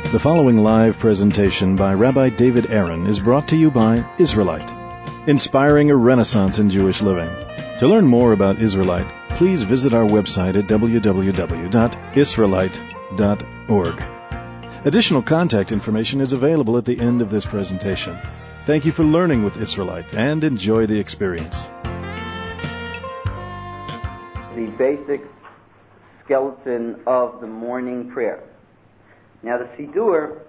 The following live presentation by Rabbi David Aaron is brought to you by Israelite, inspiring a renaissance in Jewish living. To learn more about Israelite, please visit our website at www.israelite.org. Additional contact information is available at the end of this presentation. Thank you for learning with Israelite and enjoy the experience. The basic skeleton of the morning prayer. Now the Siddur,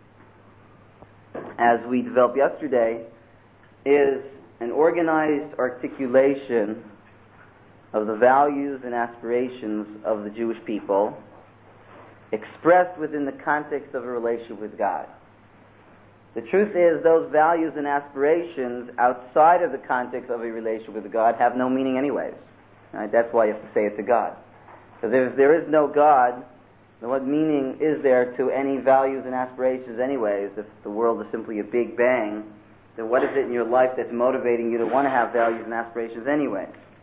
as we developed yesterday, is an organized articulation of the values and aspirations of the Jewish people expressed within the context of a relationship with God. The truth is, those values and aspirations outside of the context of a relationship with God have no meaning anyways. Right? That's why you have to say it to God. Because if there is no God, then what meaning is there to any values and aspirations anyways? If the world is simply a big bang, then what is it in your life that's motivating you to want to have values and aspirations anyways?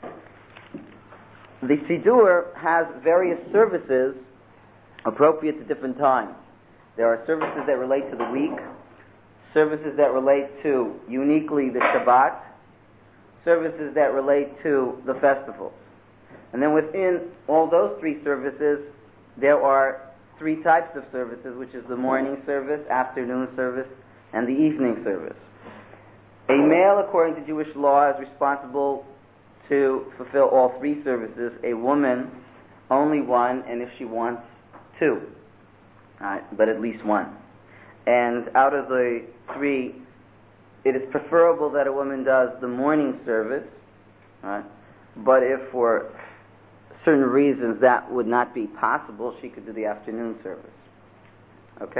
The Siddur has various services appropriate to different times. There are services that relate to the week, services that relate to uniquely the Shabbat, services that relate to the festivals. And then within all those three services, there are three types of services, which is the morning service, afternoon service, and the evening service. A male, according to Jewish law, is responsible to fulfill all three services. A woman, only one, and if she wants, two. But at least one. And out of the three, it is preferable that a woman does the morning service. But if for certain reasons that would not be possible, she could do the afternoon service. Okay?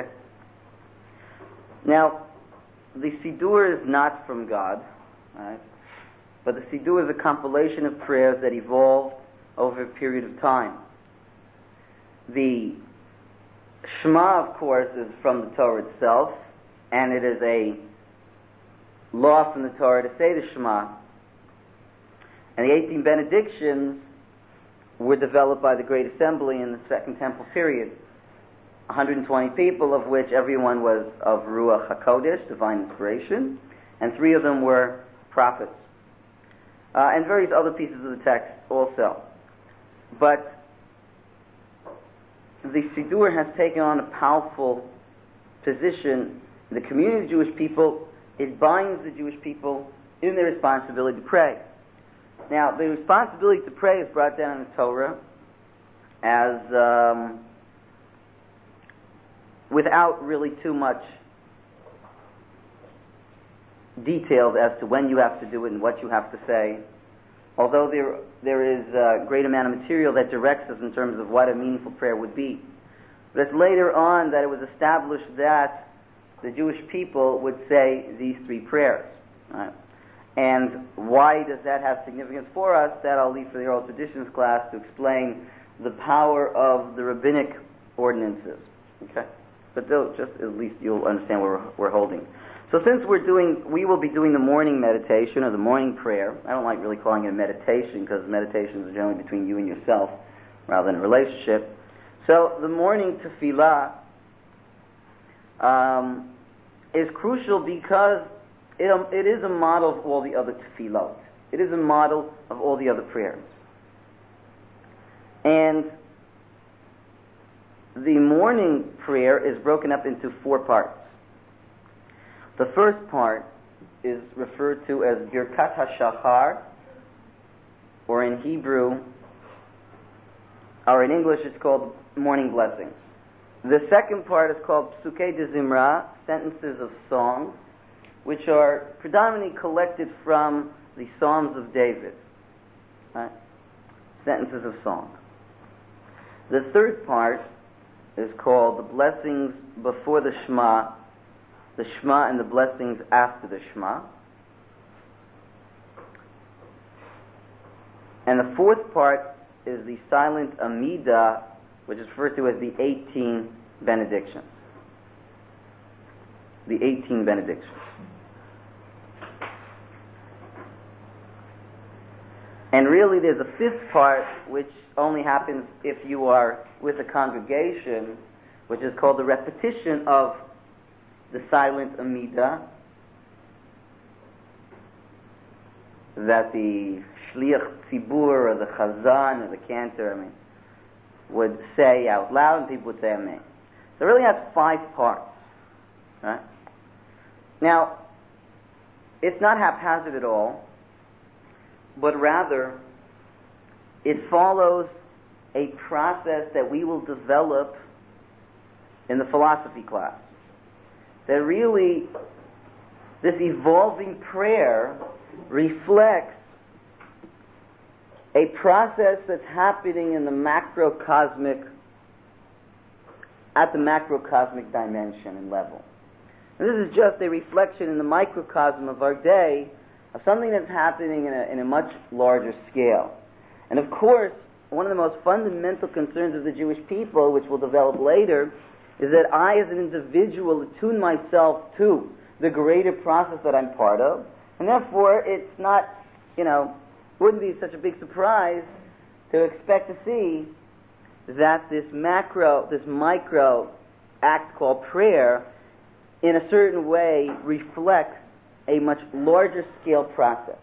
Now, the Siddur is not from God, right? But the Siddur is a compilation of prayers that evolved over a period of time. The Shema, of course, is from the Torah itself, and it is a law from the Torah to say the Shema. And the 18 benedictions were developed by the Great Assembly in the Second Temple period. 120 people, of which everyone was of Ruach HaKodesh, divine inspiration, and 3 of them were prophets. And various other pieces of the text also. But the Siddur has taken on a powerful position in the community of Jewish people. It binds the Jewish people in their responsibility to pray. Now, the responsibility to pray is brought down in the Torah as without really too much details as to when you have to do it and what you have to say. Although there is a great amount of material that directs us in terms of what a meaningful prayer would be. But it's later on that it was established that the Jewish people would say these 3 prayers. Right? And why does that have significance for us? That I'll leave for the oral traditions class to explain the power of the rabbinic ordinances. Okay? But just at least you'll understand what we're holding. So since we will be doing the morning meditation or the morning prayer. I don't like really calling it a meditation because meditations are generally between you and yourself rather than a relationship. So the morning tefillah is crucial because it is a model of all the other tefillot. It is a model of all the other prayers. And the morning prayer is broken up into 4 parts. The first part is referred to as Birkat HaShachar, or in Hebrew, or in English it's called morning blessings. The second part is called Psukei de Zimra, sentences of song, which are predominantly collected from the Psalms of David. Right? Sentences of song. The third part is called the blessings before the Shema and the blessings after the Shema. And the fourth part is the silent Amidah, which is referred to as the 18 benedictions. The 18 benedictions. And really there's a fifth part which only happens if you are with a congregation, which is called the repetition of the silent Amida, that the Shliach Tzibur or the Chazan or the Cantor, would say out loud, and people would say Amen. So it really has 5 parts. Right? Now, it's not haphazard at all, but rather it follows a process that we will develop in the philosophy class. That really, this evolving prayer reflects a process that's happening in the macrocosmic, at the macrocosmic dimension and level. And this is just a reflection in the microcosm of our day of something that's happening in a much larger scale. And of course, one of the most fundamental concerns of the Jewish people, which we'll develop later, is that I as an individual attune myself to the greater process that I'm part of, and therefore it's not, wouldn't be such a big surprise to expect to see that this micro act called prayer in a certain way reflects a much larger scale process.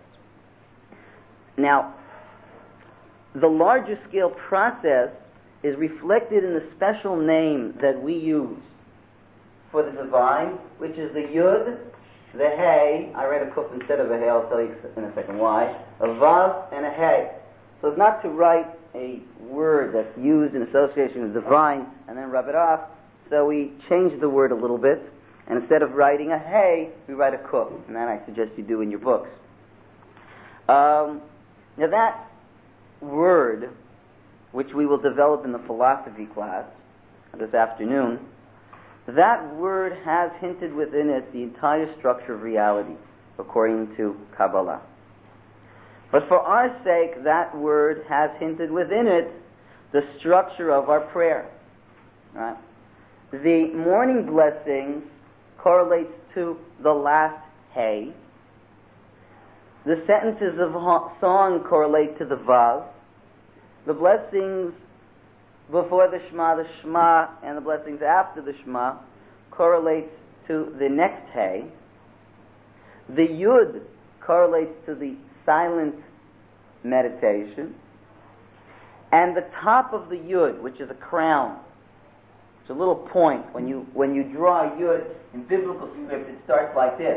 Now, the larger scale process is reflected in the special name that we use for the divine, which is the Yud, the Hey. I read a kuf instead of a Hey, I'll tell you in a second why. A Vav and a Hey. So it's not to write a word that's used in association with divine and then rub it off. So we changed the word a little bit, and instead of writing a Hey, we write a kuf, and that I suggest you do in your books. Now that word, which we will develop in the philosophy class this afternoon, that word has hinted within it the entire structure of reality, according to Kabbalah. But for our sake, that word has hinted within it the structure of our prayer. Right? The morning blessings correlates to the last Hey. The sentences of song correlate to the Vav. The blessings before the Shema, and the blessings after the Shema correlates to the next Hey. The Yud correlates to the silent meditation. And the top of the Yud, which is a crown, it's a little point. When you draw a Yud in biblical script, it starts like this.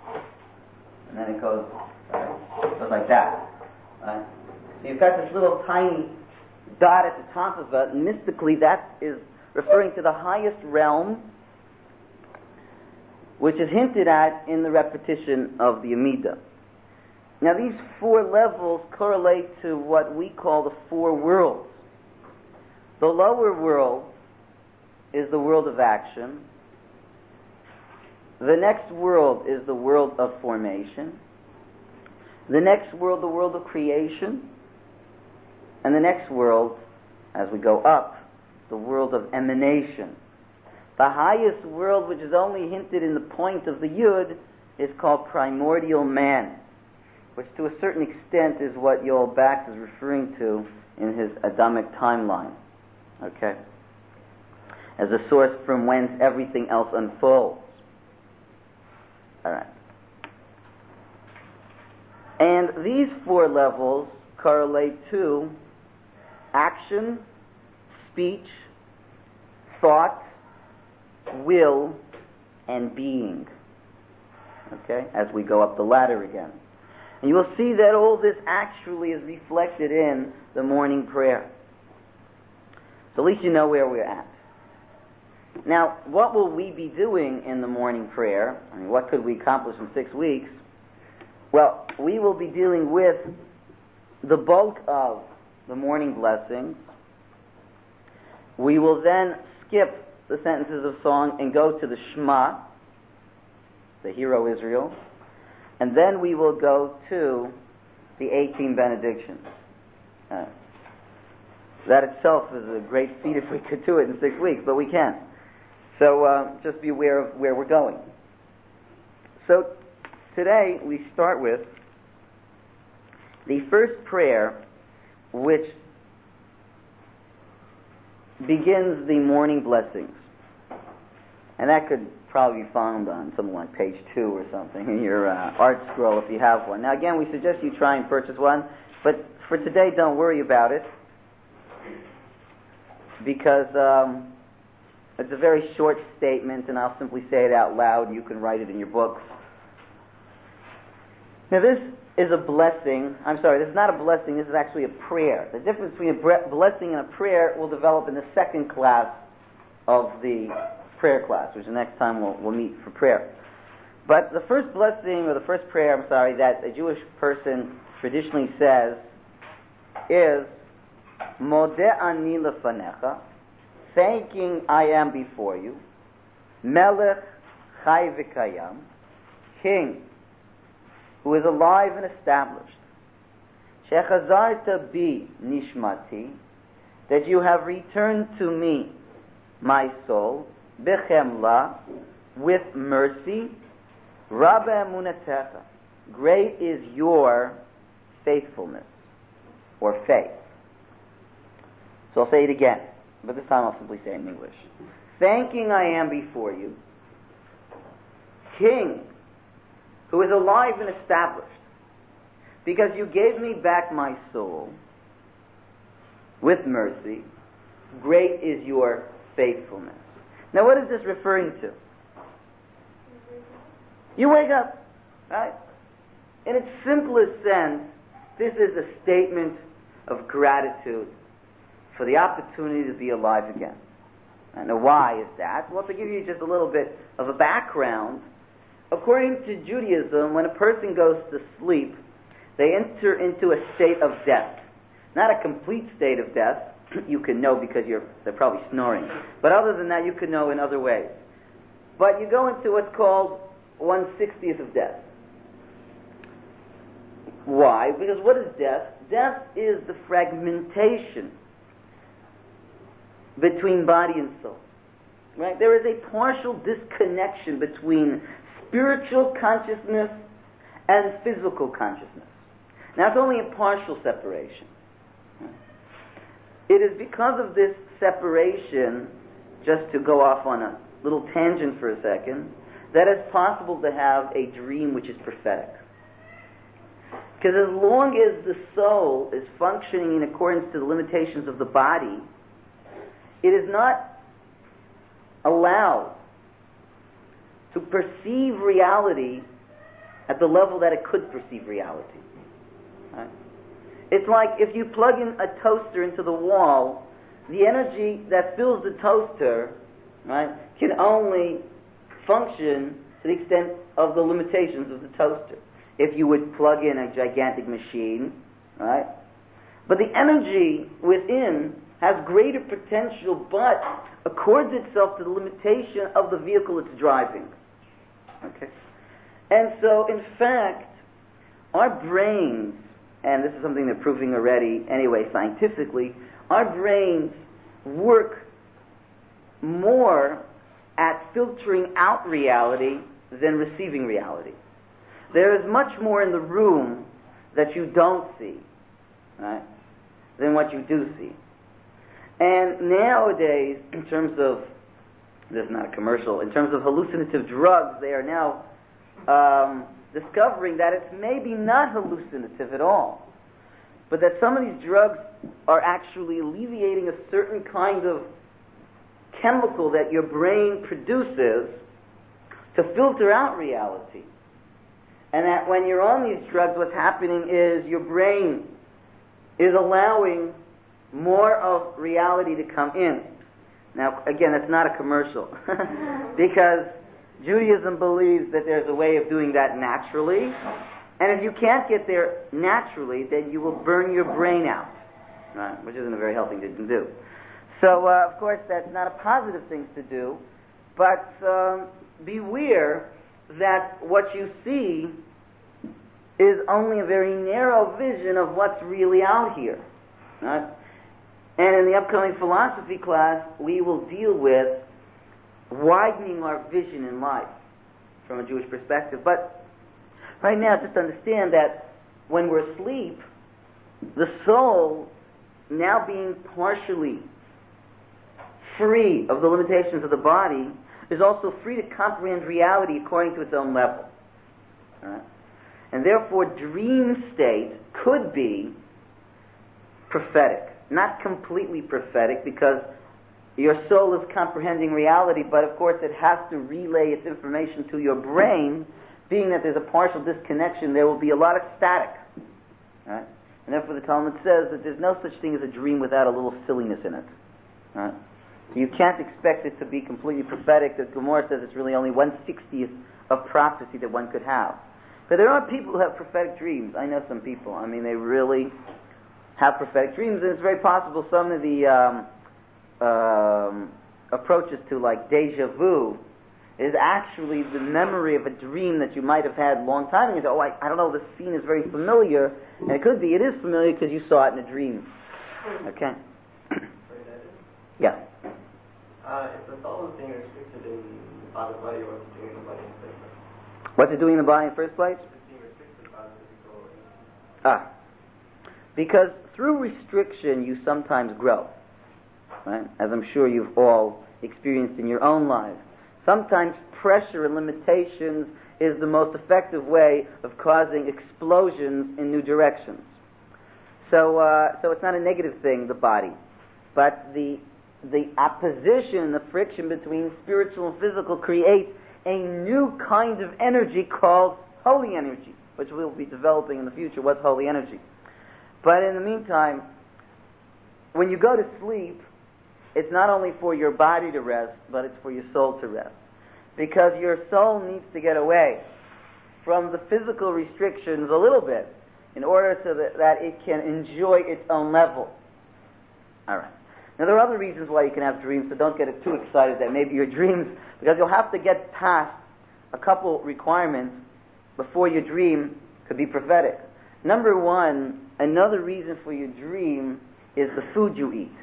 And then it goes like that. Right? So you've got this little tiny dot at the top of it, and mystically that is referring to the highest realm, which is hinted at in the repetition of the Amida. Now these 4 levels correlate to what we call the 4 worlds. The lower world is the world of action. The next world is the world of formation. The next world, the world of creation. And the next world, as we go up, the world of emanation. The highest world, which is only hinted in the point of the Yud, is called primordial man, which to a certain extent is what Yoel Bax is referring to in his Adamic timeline. Okay? As a source from whence everything else unfolds. Alright. And these 4 levels correlate to action, speech, thought, will, and being. Okay? As we go up the ladder again. And you will see that all this actually is reflected in the morning prayer. So at least you know where we're at. Now, what will we be doing in the morning prayer? I mean, what could we accomplish in 6 weeks? Well, we will be dealing with the bulk of the morning blessings. We will then skip the sentences of song and go to the Shema, the Hero Israel, and then we will go to the 18 benedictions. That itself is a great feat if we could do it in 6 weeks, but we can't. So just be aware of where we're going. So today we start with the first prayer, which begins the morning blessings. And that could probably be found on something like page 2 or something in your art scroll if you have one. Now again, we suggest you try and purchase one, but for today don't worry about it, because it's a very short statement, and I'll simply say it out loud, and you can write it in your books. Now this is a blessing. This is not a blessing, this is actually a prayer. The difference between a blessing and a prayer will develop in the second class of the prayer class, which the next time we'll meet for prayer. But the first blessing, or the first prayer, that a Jewish person traditionally says is Modeh ani lefanecha, thanking I am before you, Melech chai v'kayam, King who is alive and established, Shechazarta bi nishmati, that you have returned to me my soul, bechemla, with mercy, Rabbe emunatecha, great is your faithfulness, or faith. So I'll say it again, but this time I'll simply say it in English. Thanking I am before you, King, who is alive and established, because you gave me back my soul with mercy, great is your faithfulness. Now what is this referring to? You wake up, right? In its simplest sense, this is a statement of gratitude for the opportunity to be alive again. Now why is that? Well, to give you just a little bit of a background, according to Judaism, when a person goes to sleep, they enter into a state of death. Not a complete state of death, you can know because they're probably snoring. But other than that, you can know in other ways. But you go into what's called 1/60th of death. Why? Because what is death? Death is the fragmentation between body and soul. Right? There is a partial disconnection between spiritual consciousness and physical consciousness. Now it's only a partial separation. It is because of this separation, just to go off on a little tangent for a second, that it's possible to have a dream which is prophetic. Because as long as the soul is functioning in accordance to the limitations of the body, it is not allowed to perceive reality at the level that it could perceive reality. Right? It's like if you plug in a toaster into the wall, the energy that fills the toaster, right, can only function to the extent of the limitations of the toaster. If you would plug in a gigantic machine, right? But the energy within has greater potential, but accords itself to the limitation of the vehicle it's driving. Okay? And so, in fact, our brains, and this is something they're proving already anyway scientifically, our brains work more at filtering out reality than receiving reality. There is much more in the room that you don't see, right, than what you do see. And nowadays, in terms of, this is not a commercial, in terms of hallucinative drugs, they are now discovering that it's maybe not hallucinative at all, but that some of these drugs are actually alleviating a certain kind of chemical that your brain produces to filter out reality. And that when you're on these drugs, what's happening is your brain is allowing more of reality to come in. Now, again, that's not a commercial, because Judaism believes that there's a way of doing that naturally, and if you can't get there naturally, then you will burn your brain out, right? Which isn't a very healthy thing to do. So, of course, that's not a positive thing to do, but beware that what you see is only a very narrow vision of what's really out here, right? And in the upcoming philosophy class, we will deal with widening our vision in life from a Jewish perspective. But right now, just understand that when we're asleep, the soul, now being partially free of the limitations of the body, is also free to comprehend reality according to its own level. Right? And therefore, dream state could be prophetic. Not completely prophetic, because your soul is comprehending reality, but of course it has to relay its information to your brain. Being that there's a partial disconnection, there will be a lot of static. Right? And therefore the Talmud says that there's no such thing as a dream without a little silliness in it. Right? So you can't expect it to be completely prophetic. The Gemara says it's really only 1/60th of prophecy that one could have. But there are people who have prophetic dreams. I know some people. I mean, they really have prophetic dreams, and it's very possible some of the approaches to like deja vu is actually the memory of a dream that you might have had a long time ago. You say, I don't know, this scene is very familiar, and it could be, it is familiar because you saw it in a dream. Okay? Yeah. If the soul is being restricted in the body, what's it doing in the body in the first place? What's it doing in the body in the first place? It's being restricted by the physical. Because through restriction you sometimes grow. Right? As I'm sure you've all experienced in your own lives. Sometimes pressure and limitations is the most effective way of causing explosions in new directions. So it's not a negative thing, the body. But the opposition, the friction between spiritual and physical creates a new kind of energy called holy energy, which we'll be developing in the future. What's holy energy? But in the meantime, when you go to sleep, it's not only for your body to rest, but it's for your soul to rest. Because your soul needs to get away from the physical restrictions a little bit in order so that it can enjoy its own level. Alright. Now there are other reasons why you can have dreams, so don't get too excited that maybe your dreams, because you'll have to get past a couple requirements before your dream could be prophetic. Number one, another reason for your dream is the food you eat.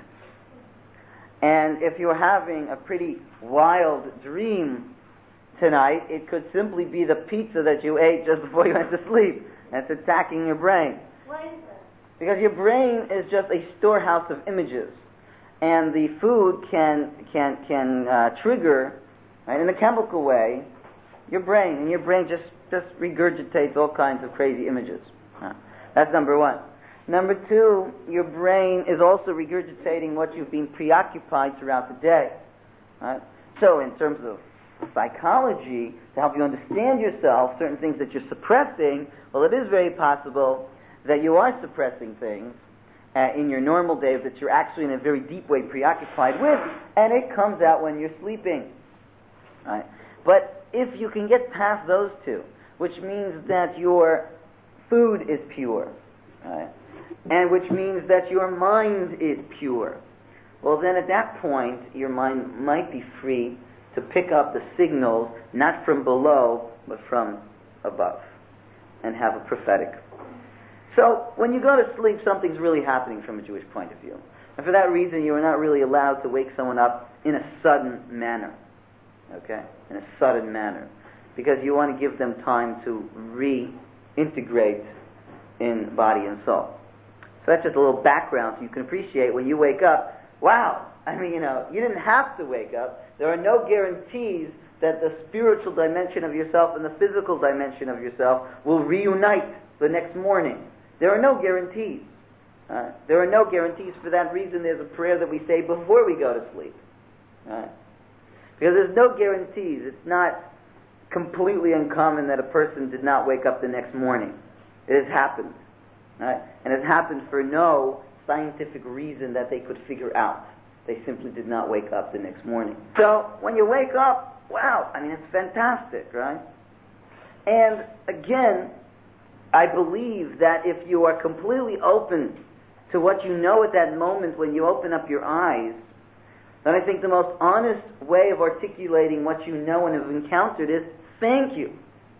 And if you're having a pretty wild dream tonight, it could simply be the pizza that you ate just before you went to sleep. That's attacking your brain. Why is that? Because your brain is just a storehouse of images. And the food can trigger, right, in a chemical way, your brain. And your brain just regurgitates all kinds of crazy images. That's number one. Number two, your brain is also regurgitating what you've been preoccupied throughout the day. Right? So in terms of psychology, to help you understand yourself, certain things that you're suppressing, well, it is very possible that you are suppressing things in your normal days that you're actually in a very deep way preoccupied with, and it comes out when you're sleeping. Right? But if you can get past those two, which means that your food is pure, right? And which means that your mind is pure, well then at that point your mind might be free to pick up the signals not from below but from above and have a prophetic. So when you go to sleep, something's really happening from a Jewish point of view, and for that reason you are not really allowed to wake someone up in a sudden manner, okay, in a sudden manner, because you want to give them time to reintegrate in body and soul. So that's just a little background so you can appreciate when you wake up, wow, I mean, you didn't have to wake up. There are no guarantees that the spiritual dimension of yourself and the physical dimension of yourself will reunite the next morning. There are no guarantees. There are no guarantees. For that reason, there's a prayer that we say before we go to sleep. Because there's no guarantees. It's not completely uncommon that a person did not wake up the next morning. It has happened. Right? And it happened for no scientific reason that they could figure out. They simply did not wake up the next morning. So, when you wake up, wow, I mean, it's fantastic, right? And again, I believe that if you are completely open to what you know at that moment when you open up your eyes, then I think the most honest way of articulating what you know and have encountered is, thank you.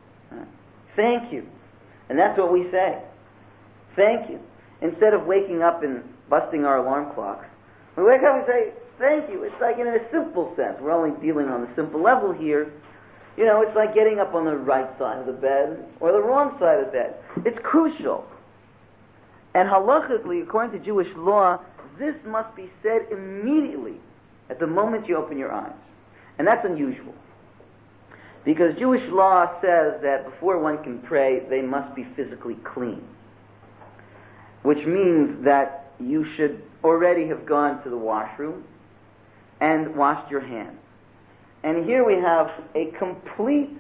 Thank you. And that's what we say. Thank you. Instead of waking up and busting our alarm clocks, we wake up and say, thank you. It's like in a simple sense. We're only dealing on the simple level here. It's like getting up on the right side of the bed or the wrong side of the bed. It's crucial. And halachically, according to Jewish law, this must be said immediately at the moment you open your eyes. And that's unusual. Because Jewish law says that before one can pray, they must be physically clean. Which means that you should already have gone to the washroom and washed your hands. And here we have a complete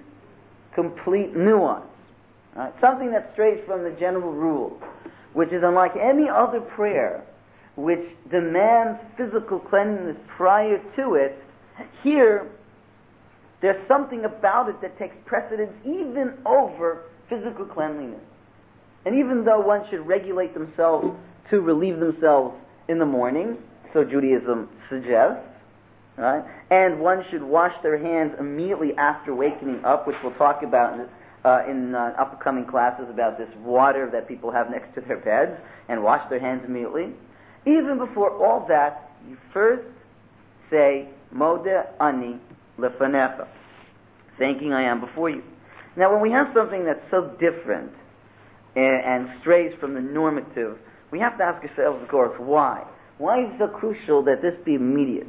nuance. Right? Something that strays from the general rule, which is unlike any other prayer, which demands physical cleanliness prior to it. Here, there's something about it that takes precedence even over physical cleanliness. And even though one should regulate themselves to relieve themselves in the morning, so Judaism suggests, right? And one should wash their hands immediately after waking up, which we'll talk about in upcoming classes about this water that people have next to their beds, and wash their hands immediately. Even before all that, you first say, Modeh ani lefanecha, thanking I am before you. Now, when we have something that's so different and strays from the normative, we have to ask ourselves, of course, why? Why is it so crucial that this be immediate?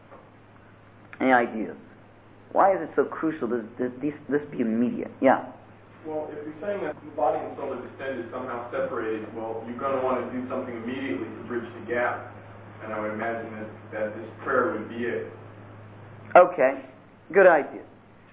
Any ideas? Why is it so crucial that this be immediate? Yeah? Well, if you're saying that the body and soul are distended, somehow separated, well, you're going to want to do something immediately to bridge the gap. And I would imagine that this prayer would be it. Okay, good idea.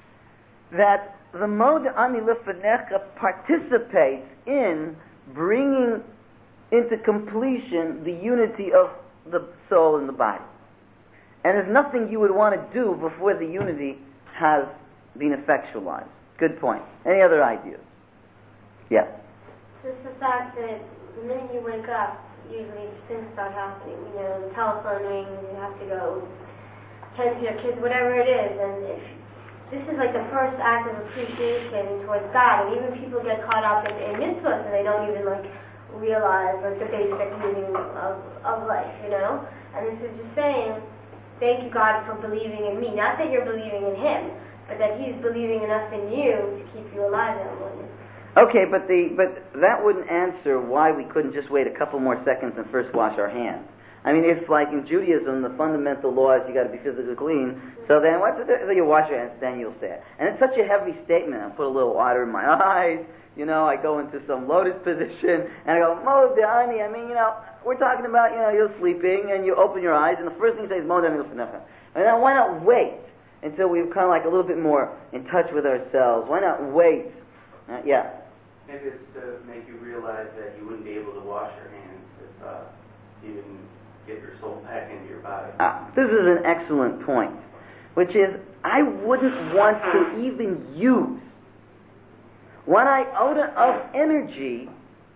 That the Modeh ani lefanecha participates in bringing into completion the unity of the soul and the body. And there's nothing you would want to do before the unity has been effectualized. Good point. Any other ideas? Yes. Just the fact that the minute you wake up, usually things start happening. You know, the telephone rings, you have to go tend to your kids, whatever it is. And if this is like the first act of appreciation towards God, and even people get caught up in mitzvahs and they don't even realize the basic meaning of life, you know. And this is just saying, thank you, God, for believing in me. Not that you're believing in Him, but that He's believing enough in you to keep you alive that morning. Okay, but that wouldn't answer why we couldn't just wait a couple more seconds and first wash our hands. I mean, if like in Judaism, the fundamental law is you got to be physically clean, so then what? So you wash your hands, then you'll say it. And it's such a heavy statement. I put a little water in my eyes. You know, I go into some lotus position, and I go, Modeh ani. I mean, we're talking about, you're sleeping, and you open your eyes, and the first thing you say is Modeh ani lefanecha. And now, why not wait until we've kind of a little bit more in touch with ourselves? Why not wait? Yeah. Maybe it's to make you realize that you wouldn't be able to wash your hands if you didn't get your soul back into your body. This is an excellent point, which is I wouldn't want to even use 1 iota of energy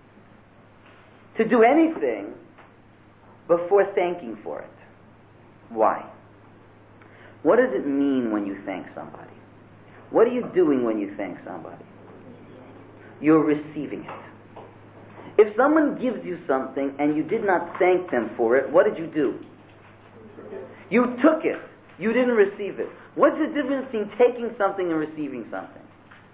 to do anything before thanking for it. Why? What does it mean when you thank somebody? What are you doing when you thank somebody? You're receiving it. If someone gives you something and you did not thank them for it, what did you do? You took it. You didn't receive it. What's the difference between taking something and receiving something?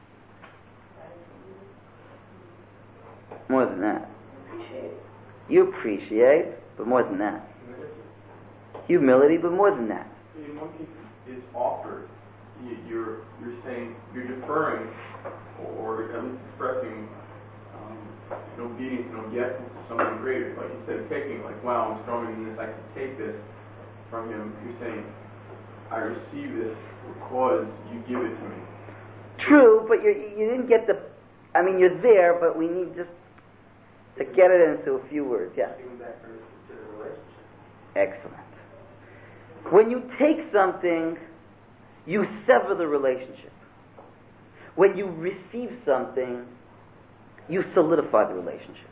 More than that. You appreciate, but more than that. Humility, but more than that. In one case, it's offered. You're saying, you're deferring, or at least expressing an obedience and obedience to something greater. Like instead of taking, wow, I'm stronger than this, I can take this from Him. You're saying, I receive this because you give it to me. True, but you didn't get you're there, but we need just to get it into a few words. Yeah. To the relationship. Excellent. When you take something, you sever the relationship. When you receive something, you solidify the relationship.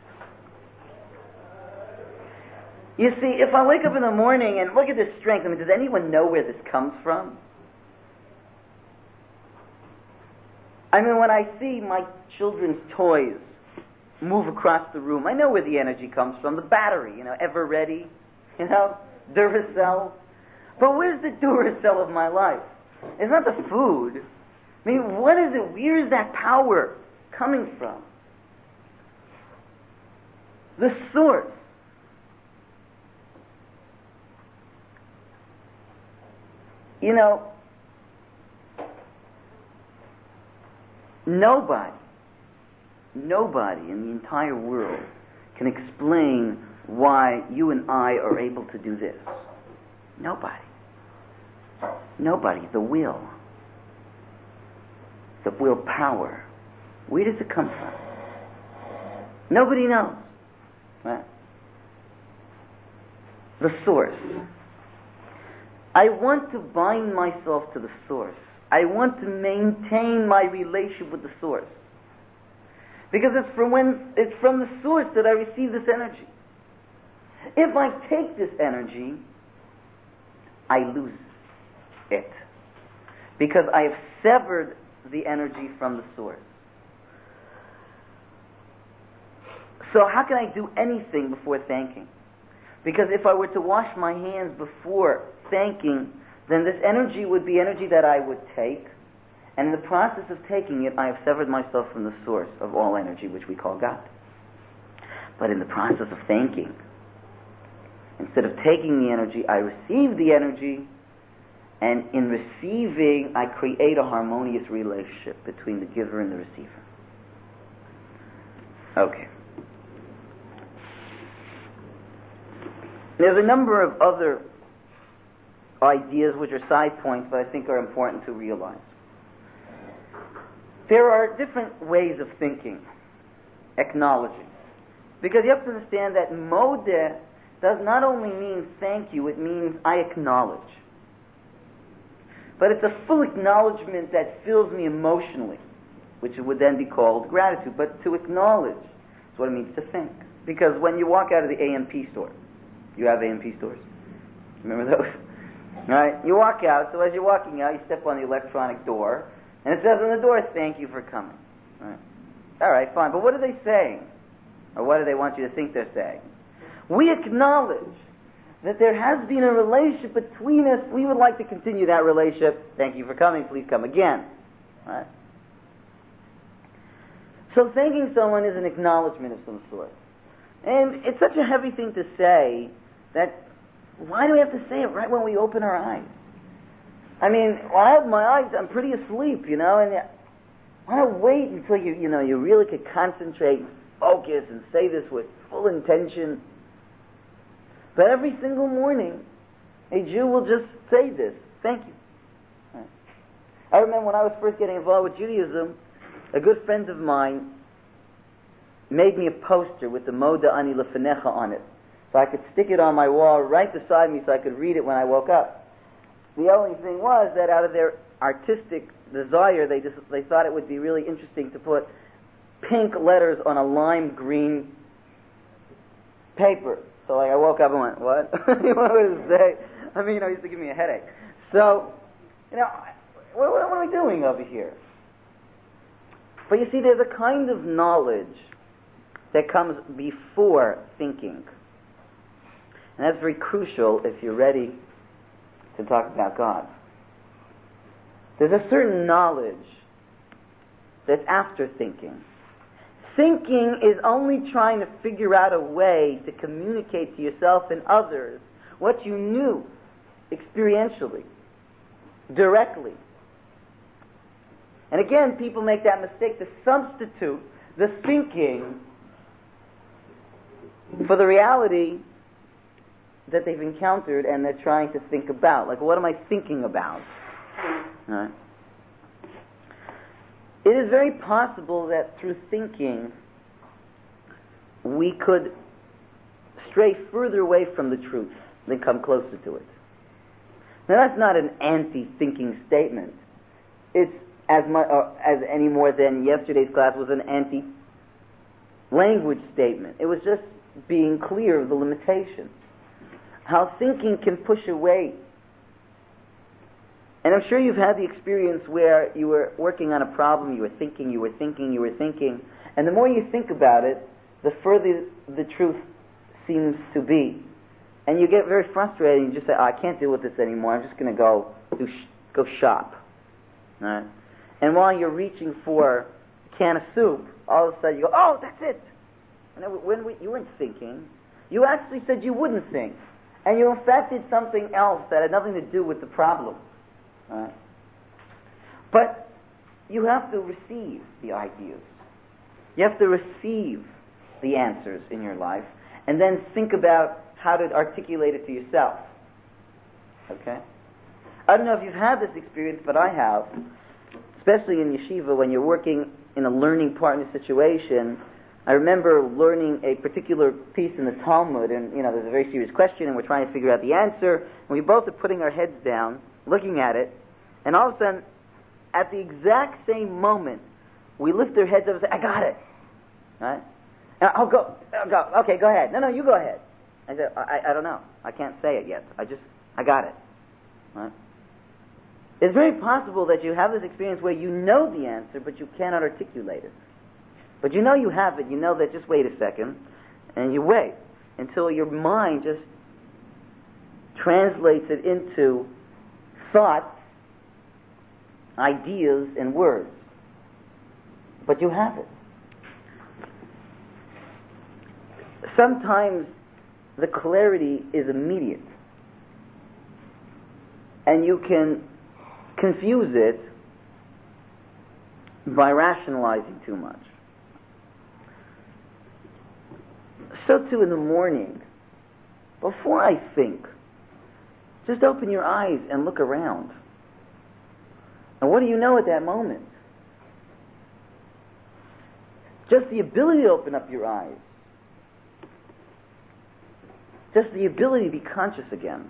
You see, if I wake up in the morning and look at this strength, does anyone know where this comes from? When I see my children's toys move across the room, I know where the energy comes from. The battery, ever ready, Duracell. But where's the Duracell of my life? It's not the food. What is it? Where is that power coming from? The source. Nobody in the entire world can explain why you and I are able to do this. Nobody. The willpower. Where does it come from? Nobody knows. Right? The source. I want to bind myself to the source. I want to maintain my relationship with the source. Because it's from the source that I receive this energy. If I take this energy, I lose it. Because I have severed the energy from the source. So how can I do anything before thanking? Because if I were to wash my hands before thanking, then this energy would be energy that I would take, and in the process of taking it, I have severed myself from the source of all energy, which we call God. But in the process of thanking, instead of taking the energy, I receive the energy, and in receiving, I create a harmonious relationship between the giver and the receiver. Okay. There's a number of other ideas which are side points, but I think are important to realize. There are different ways of thinking, acknowledging. Because you have to understand that modeh does not only mean thank you, it means I acknowledge. But it's a full acknowledgement that fills me emotionally, which would then be called gratitude. But to acknowledge is what it means to think. Because when you walk out of the A&P store, you have A&P stores? Remember those? Right? You walk out, so as you're walking out, you step on the electronic door, and it says on the door, thank you for coming. Right? All right, fine. But what are they saying? Or what do they want you to think they're saying? We acknowledge that there has been a relationship between us. We would like to continue that relationship. Thank you for coming. Please come again. Right? So thanking someone is an acknowledgement of some sort. And it's such a heavy thing to say that why do we have to say it right when we open our eyes? I mean, when I open my eyes, I'm pretty asleep, and why not wait until you really could concentrate, focus, and say this with full intention? But every single morning, a Jew will just say this, thank you. Right. I remember when I was first getting involved with Judaism, a good friend of mine made me a poster with the Moda Ani Lefanecha on it, so I could stick it on my wall right beside me so I could read it when I woke up. The only thing was that out of their artistic desire, they thought it would be really interesting to put pink letters on a lime green paper. So I woke up and went, what? What does it say? It used to give me a headache. So, what are we doing over here? But you see, there's a kind of knowledge that comes before thinking. And that's very crucial if you're ready to talk about God. There's a certain knowledge that's after thinking. Thinking is only trying to figure out a way to communicate to yourself and others what you knew experientially, directly. And again, people make that mistake to substitute the thinking for the reality that they've encountered and they're trying to think about. Like, what am I thinking about? Right? It is very possible that through thinking we could stray further away from the truth than come closer to it. Now that's not an anti-thinking statement. It's as any more than yesterday's class was an anti-language statement. It was just being clear of the limitations. How thinking can push away. And I'm sure you've had the experience where you were working on a problem, you were thinking, and the more you think about it, the further the truth seems to be. And you get very frustrated and you just say, I can't deal with this anymore, I'm just going to go shop. Right? And while you're reaching for a can of soup, all of a sudden you go, oh, that's it! And you weren't thinking, you actually said you wouldn't think. And you in fact did something else that had nothing to do with the problem. Right? But you have to receive the ideas. You have to receive the answers in your life, and then think about how to articulate it to yourself. Okay? I don't know if you've had this experience, but I have. Especially in yeshiva, when you're working in a learning partner situation. I remember learning a particular piece in the Talmud, and there's a very serious question, and we're trying to figure out the answer, and we both are putting our heads down, looking at it, and all of a sudden, at the exact same moment, we lift our heads up and say, I got it. Right? And I'll go. Okay, go ahead. No, you go ahead. I said, I don't know. I can't say it yet. I got it. Right? It's very possible that you have this experience where you know the answer, but you cannot articulate it. But you know you have it. You know that just wait a second, and you wait until your mind just translates it into thoughts, ideas, and words. But you have it. Sometimes the clarity is immediate, and you can confuse it by rationalizing too much. So too in the morning, before I think, just open your eyes and look around. And what do you know at that moment? Just the ability to open up your eyes. Just the ability to be conscious again.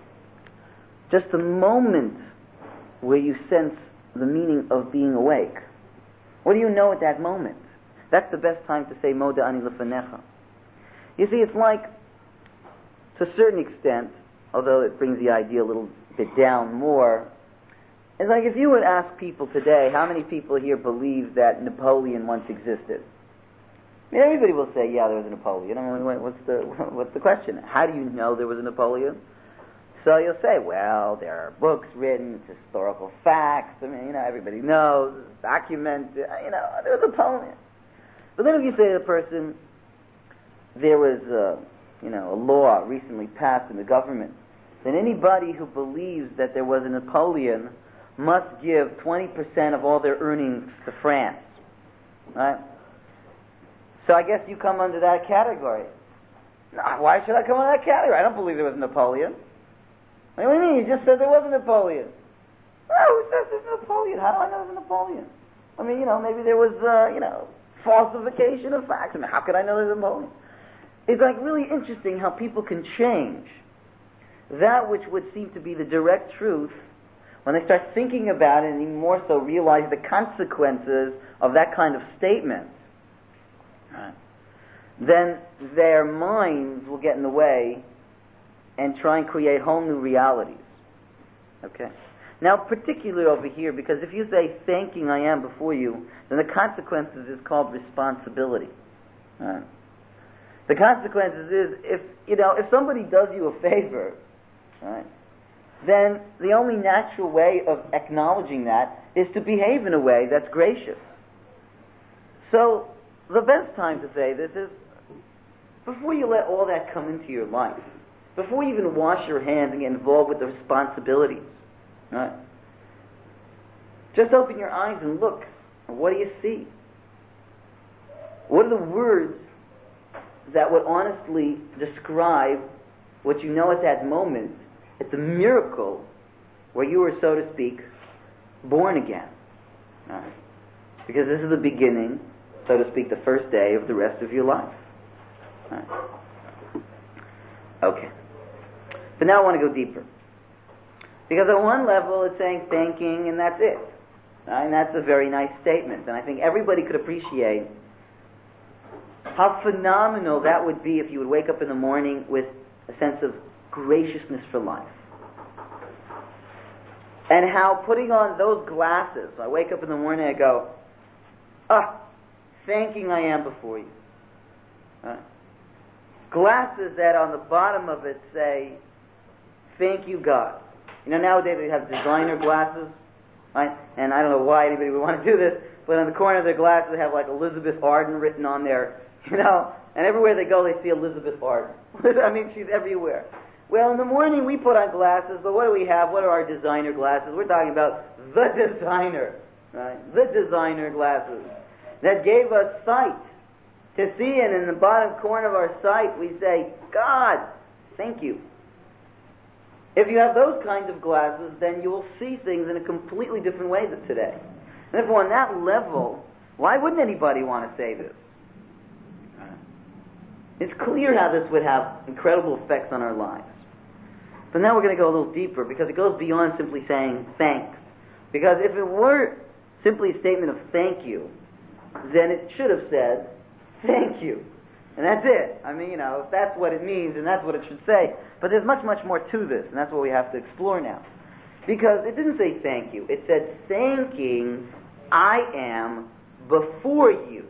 Just the moment where you sense the meaning of being awake. What do you know at that moment? That's the best time to say, Moda ani lefanecha. You see, it's like, to a certain extent, although it brings the idea a little bit down more, it's like if you would ask people today, how many people here believe that Napoleon once existed? I mean, everybody will say, yeah, there was a Napoleon. I mean, what's the question? How do you know there was a Napoleon? So you'll say, well, there are books written, it's historical facts. I mean, everybody knows, it's documented. There was a Napoleon. But then if you say to the person, there was a law recently passed in the government, then anybody who believes that there was a Napoleon must give 20% of all their earnings to France. Right? So I guess you come under that category. No, why should I come under that category? I don't believe there was a Napoleon. What do you mean? You just said there was a Napoleon. Oh, who says there's a Napoleon? How do I know there's a Napoleon? I mean, maybe there was, falsification of facts. I mean, how could I know there's a Napoleon? It's like really interesting how people can change that which would seem to be the direct truth when they start thinking about it and even more so realize the consequences of that kind of statement. Right. Then their minds will get in the way and try and create whole new realities. Okay? Now, particularly over here, because if you say, thanking I am before you, then the consequences is called responsibility. Right. The consequences is, if somebody does you a favor, right, then the only natural way of acknowledging that is to behave in a way that's gracious. So, the best time to say this is before you let all that come into your life, before you even wash your hands and get involved with the responsibilities, right? Just open your eyes and look. What do you see? What are the words that would honestly describe what you know at that moment? It's a miracle where you were, so to speak, born again. Right? Because this is the beginning, so to speak, the first day of the rest of your life. Right? Okay. But now I want to go deeper. Because at one level it's saying thanking and that's it. Right? And that's a very nice statement. And I think everybody could appreciate how phenomenal that would be if you would wake up in the morning with a sense of graciousness for life. And how putting on those glasses, I wake up in the morning and I go, thanking I am before you. Glasses that on the bottom of it say, thank you God. Nowadays they have designer glasses, right? And I don't know why anybody would want to do this, but on the corner of their glasses they have like Elizabeth Arden written on there, and everywhere they go they see Elizabeth Arden. I mean, she's everywhere. Well, in the morning we put on glasses, but what do we have? What are our designer glasses? We're talking about the designer, right? The designer glasses that gave us sight to see, and in the bottom corner of our sight we say, God, thank you. If you have those kinds of glasses, then you will see things in a completely different way than today. And therefore, on that level, why wouldn't anybody want to say this? It's clear how this would have incredible effects on our lives. But now we're going to go a little deeper, because it goes beyond simply saying thanks. Because if it were simply a statement of thank you, then it should have said thank you. And that's it. I mean, if that's what it means, and that's what it should say. But there's much, much more to this, and that's what we have to explore now. Because it didn't say thank you. It said thanking I am before you.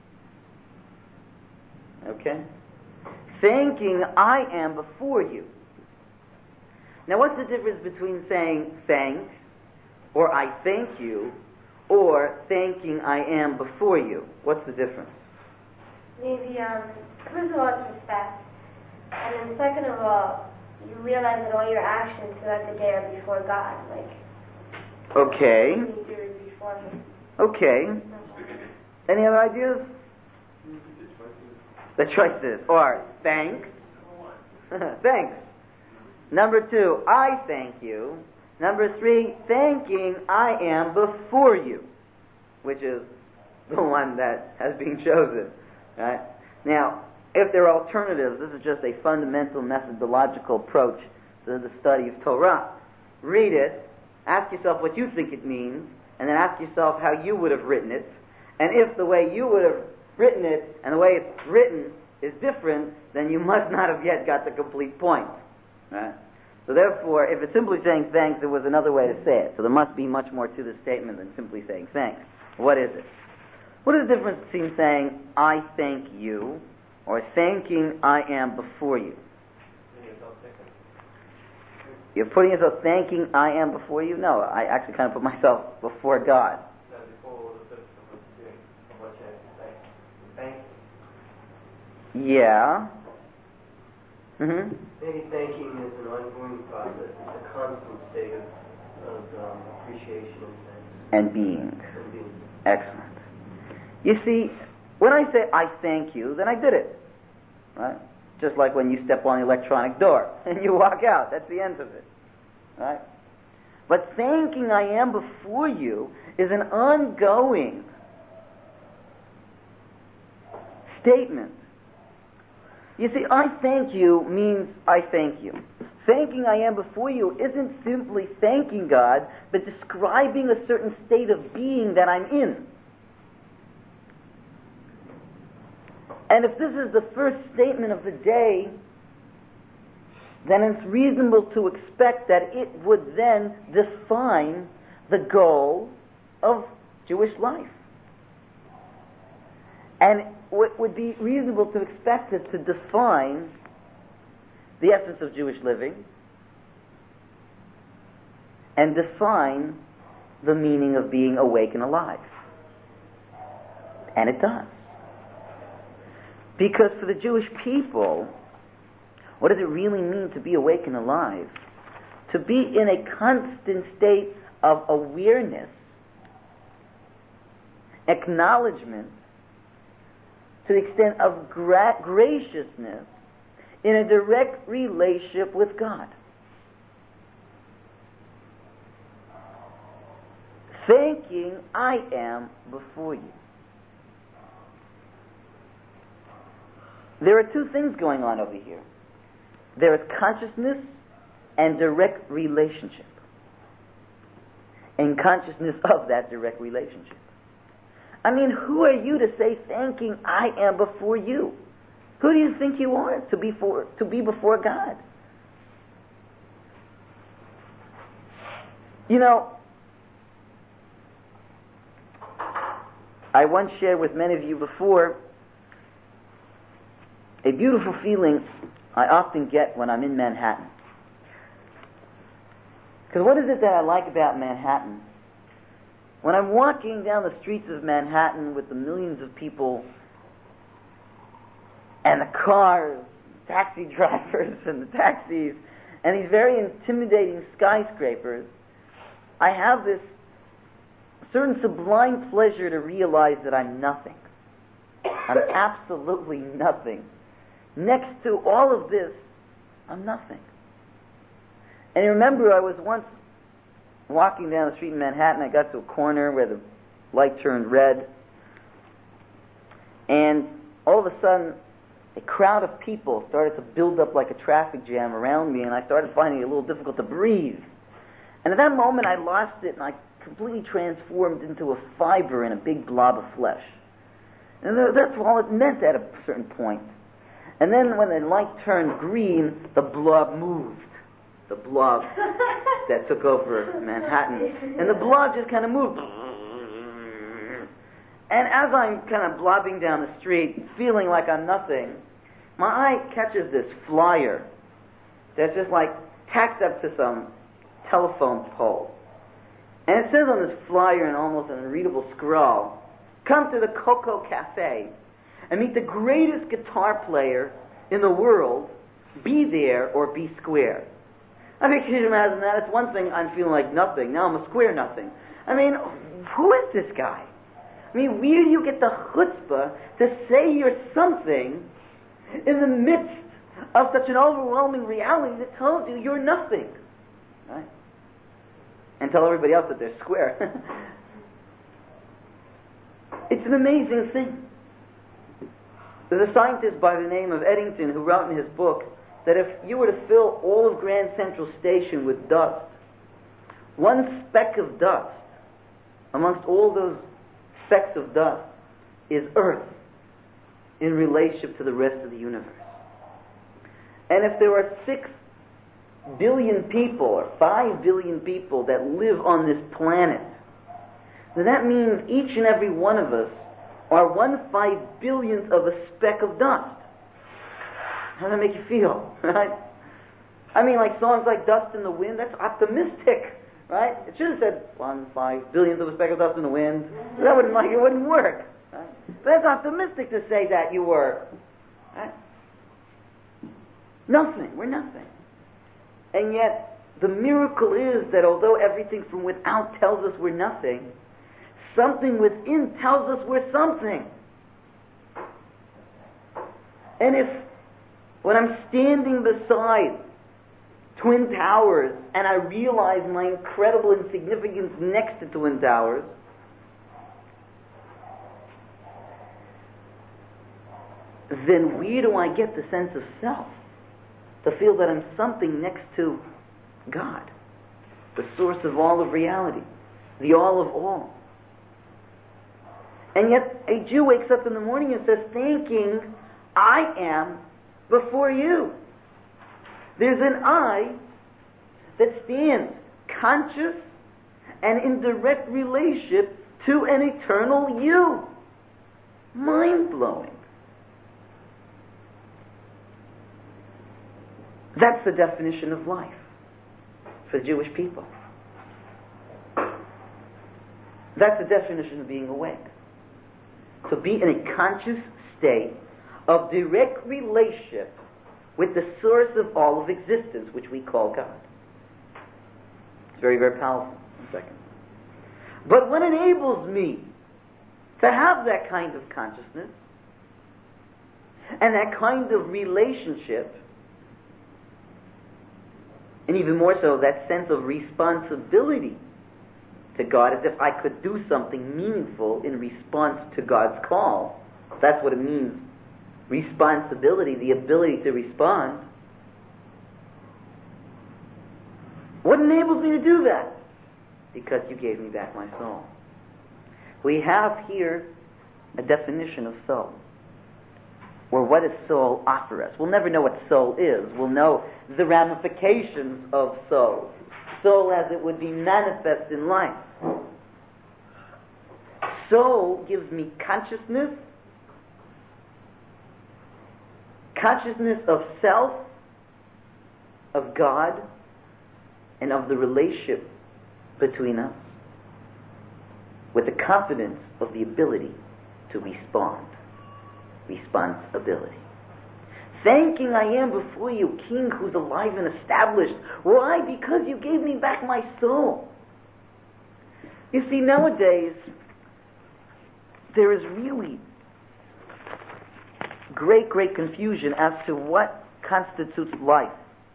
Okay? Thanking I am before you. Now what's the difference between saying thanks, or I thank you, or thanking I am before you? What's the difference? Maybe, first of all, it's respect. And then second of all, you realize that all your actions throughout the day are before God. Okay. You do it before Him. Okay. Any other ideas? The choices. Or thanks. Thanks. Number 2, I thank you. Number 3, thanking I am before you, which is the one that has been chosen. Right? Now, if there are alternatives, this is just a fundamental methodological approach to the study of Torah. Read it, ask yourself what you think it means, and then ask yourself how you would have written it. And if the way you would have written it and the way it's written is different, then you must not have yet got the complete point. Right? So therefore, if it's simply saying thanks, there was another way to say it. So there must be much more to the statement than simply saying thanks. What is it? What is the difference between saying, I thank you, or thanking I am before you? You're putting yourself thanking I am before you? No, I actually kind of put myself before God. Yeah. Mm-hmm. Maybe thanking is an ongoing process. It's a constant state of appreciation and being. Excellent. You see, when I say I thank you, then I did it. Right? Just like when you step on the electronic door and you walk out. That's the end of it. Right? But thanking I am before you is an ongoing statement. You see, I thank you means I thank you. Thanking I am before you isn't simply thanking God, but describing a certain state of being that I'm in. And if this is the first statement of the day, then it's reasonable to expect that it would then define the goal of Jewish life. And it would be reasonable to expect it to define the essence of Jewish living and define the meaning of being awake and alive. And it does. Because for the Jewish people, what does it really mean to be awake and alive? To be in a constant state of awareness, acknowledgement, to the extent of graciousness in a direct relationship with God. Thanking I am before you. There are two things going on over here. There is consciousness and direct relationship. And consciousness of that direct relationship. I mean, who are you to say thanking I am before you? Who do you think you are to be before God? You know, I once shared with many of you before a beautiful feeling I often get when I'm in Manhattan. Because what is it that I like about Manhattan? When I'm walking down the streets of Manhattan with the millions of people and the cars, taxi drivers and the taxis, and these very intimidating skyscrapers, I have this certain sublime pleasure to realize that I'm nothing. I'm absolutely nothing. Next to all of this, I'm nothing. And I remember I was once walking down the street in Manhattan. I got to a corner where the light turned red. And all of a sudden, a crowd of people started to build up like a traffic jam around me, and I started finding it a little difficult to breathe. And at that moment, I lost it, and I completely transformed into a fiber in a big blob of flesh. And that's all it meant at a certain point. And then when the light turned green, the blob moved. The blob that took over Manhattan. And the blob just kind of moved. And as I'm kind of blobbing down the street, feeling like I'm nothing, my eye catches this flyer that's just like tacked up to some telephone pole. And it says on this flyer in almost an unreadable scrawl, "Come to the Coco Cafe and meet the greatest guitar player in the world. Be there or be square." I mean, can you imagine that? It's one thing I'm feeling like nothing. Now I'm a square nothing. I mean, who is this guy? I mean, where do you get the chutzpah to say you're something in the midst of such an overwhelming reality that tells you you're nothing? Right? And tell everybody else that they're square. It's an amazing thing. There's a scientist by the name of Eddington who wrote in his book that if you were to fill all of Grand Central Station with dust, one speck of dust amongst all those specks of dust is Earth in relationship to the rest of the universe. And if there are 6 billion people or 5 billion people that live on this planet, then that means each and every one of us are 1/5 billionth of a speck of dust. How does that make you feel? Right? I mean, like songs like "Dust in the Wind," that's optimistic, right? It should have said 1/5 billionth of a speck of dust in the wind. That wouldn't it wouldn't work. Right? But that's optimistic to say that you were. Right? Nothing. We're nothing. And yet, the miracle is that although everything from without tells us we're nothing, something within tells us we're something. And if, when I'm standing beside Twin Towers and I realize my incredible insignificance next to Twin Towers, then where do I get the sense of self? To feel that I'm something next to God, the source of all of reality, the all of all. And yet a Jew wakes up in the morning and says, thinking, I am before you. There's an I that stands conscious and in direct relationship to an eternal you. Mind-blowing. That's the definition of life for the Jewish people. That's the definition of being awake. To be in a conscious state of direct relationship with the source of all of existence, which we call God. It's very, very powerful. One second. But what enables me to have that kind of consciousness and that kind of relationship, and even more so, that sense of responsibility to God, as if I could do something meaningful in response to God's call. That's what it means. Responsibility, the ability to respond. What enables me to do that? Because you gave me back my soul. We have here a definition of soul. Or what does soul offer us? We'll never know what soul is. We'll know the ramifications of soul. Soul as it would be manifest in life. Soul gives me consciousness of self, of God, and of the relationship between us, with the confidence of the ability to respond. Responsibility. Thanking I am before you, King who's alive and established. Why? Because you gave me back my soul. You see, nowadays, there is really great confusion as to what constitutes life.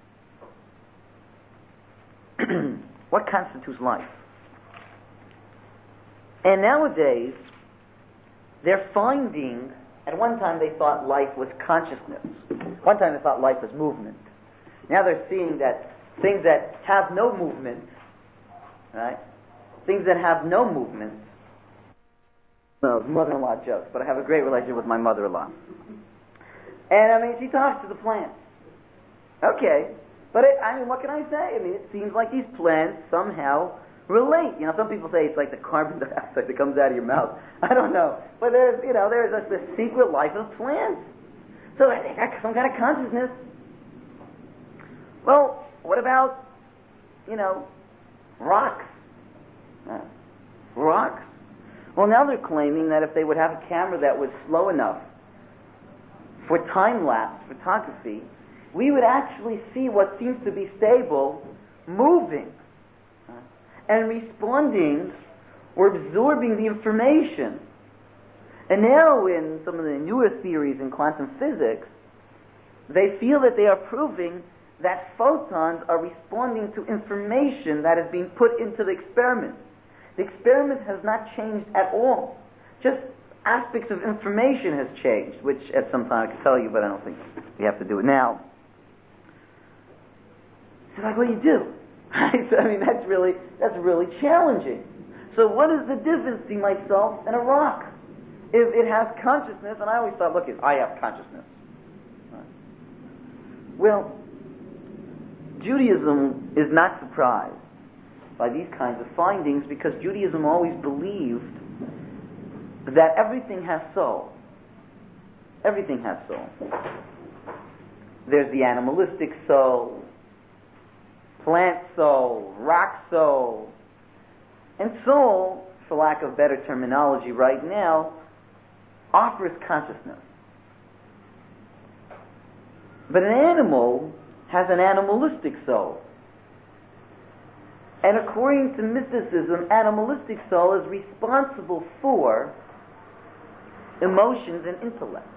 What constitutes life? And nowadays, they're finding, at one time they thought life was consciousness. One time they thought life was movement. Now they're seeing that things that have no movement, right? Things that have no movement. No, mother-in-law jokes, but I have a great relationship with my mother-in-law. And I mean, she talks to the plants. Okay. But what can I say? I mean, it seems like these plants somehow relate. You know, some people say it's like the carbon dioxide that comes out of your mouth. I don't know. But there's this secret life of plants. So they got some kind of consciousness. Well, what about, rocks? Rocks. Well, now they're claiming that if they would have a camera that was slow enough for time-lapse photography, we would actually see what seems to be stable moving and responding or absorbing the information. And now in some of the newer theories in quantum physics, they feel that they are proving that photons are responding to information that is being put into the experiment. The experiment has not changed at all. Just aspects of information has changed, which at some time I can tell you, but I don't think we have to do it now. So like, what do you do? So, I mean, that's really challenging. So what is the difference between myself and a rock? If it has consciousness, and I always thought, look, I have consciousness. Right. Well, Judaism is not surprised by these kinds of findings because Judaism always believed that everything has soul. Everything has soul. There's the animalistic soul, plant soul, rock soul. And soul, for lack of better terminology right now, offers consciousness. But an animal has an animalistic soul. And according to mysticism, animalistic soul is responsible for emotions and intellect.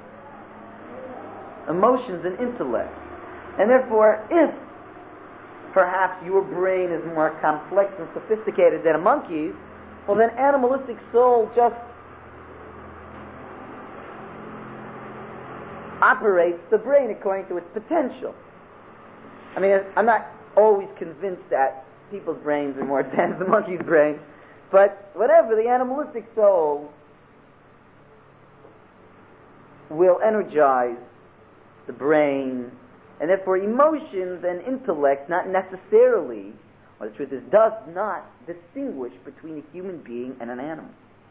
Emotions and intellect. And therefore, if perhaps your brain is more complex and sophisticated than a monkey's, well then animalistic soul just operates the brain according to its potential. I mean, I'm not always convinced that people's brains are more advanced than monkey's brain, but whatever, the animalistic soul will energize the brain, and therefore emotions and intellect not necessarily, or the truth is, does not distinguish between a human being and an animal.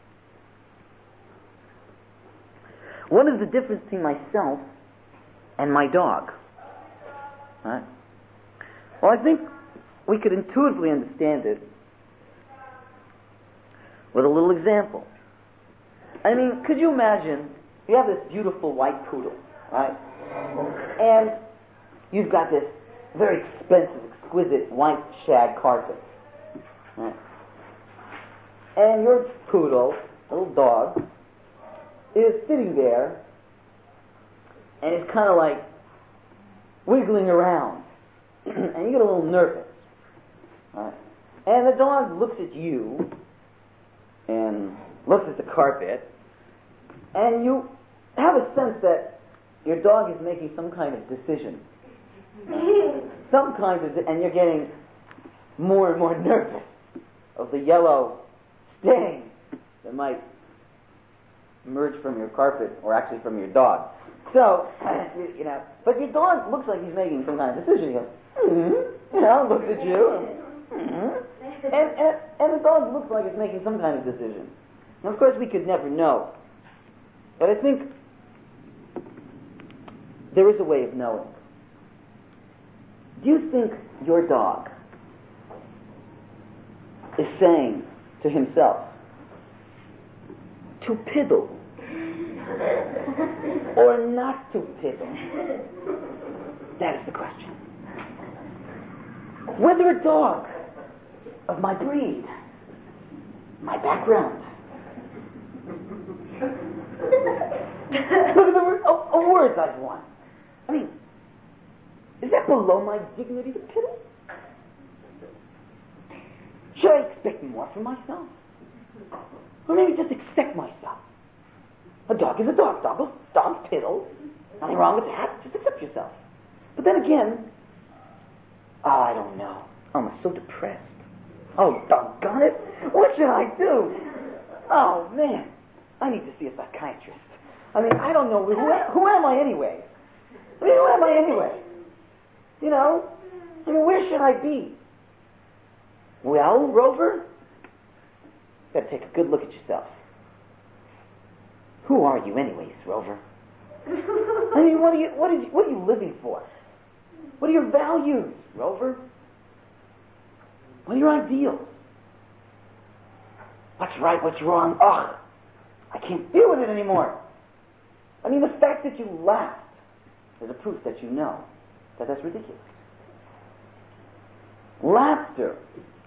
What is the difference between myself and my dog? Right? Well, I think we could intuitively understand it with a little example. I mean, could you imagine, you have this beautiful white poodle, right? And you've got this very expensive, exquisite white shag carpet. Right? And your poodle, little dog, is sitting there and it's kind of like wiggling around. And you get a little nervous. Right? And the dog looks at you and looks at the carpet, and you have a sense that your dog is making some kind of decision. And you're getting more and more nervous of the yellow stain that might emerge from your carpet, or actually from your dog. So, but your dog looks like he's making some kind of decision. He goes, looks at you, and the dog looks like it's making some kind of decision. And of course, we could never know. But I think there is a way of knowing. Do you think your dog is saying to himself, to piddle, or not to piddle? That is the question. Whether a dog of my breed my background. Look at the awards I've won. I mean, is that below my dignity to piddle? Should I expect more from myself? Or maybe just accept myself? A dog is a dog. Dogs piddle. Nothing wrong with that. Just accept yourself. But then again, I don't know. I'm so depressed. Oh, doggone it. What should I do? Oh, man. I need to see a psychiatrist. I mean, I don't know. Who am I anyway? I mean, who am I anyway? You know? I mean, where should I be? Well, Rover, you got to take a good look at yourself. Who are you anyways, Rover? I mean, what are you living for? What are your values, Rover? What are your ideals? What's right, what's wrong? Ugh, I can't deal with it anymore. I mean, the fact that you laughed is a proof that you know that that's ridiculous. Laughter,